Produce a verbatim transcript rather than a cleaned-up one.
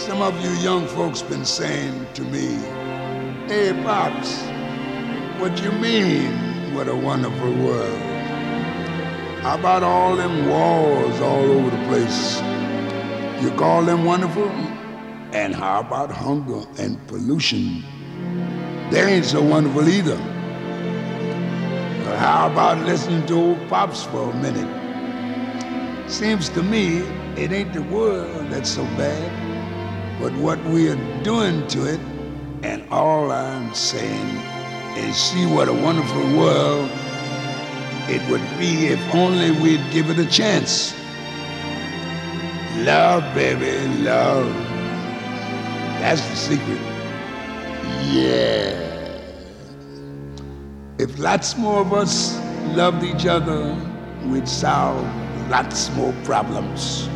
Some of you young folks been saying to me, "Hey, Pops, what you mean, what a wonderful world? How about all them wars all over the place? You call them wonderful? And how about hunger and pollution? They ain't so wonderful either. But how about listening to old Pops for a minute? Seems to me it ain't the world that's so bad, but what we are doing to it. And all I'm saying is see what a wonderful world it would be if only we'd give it a chance. Love, baby, love. That's the secret. Yeah. If lots more of us loved each other, we'd solve lots more problems.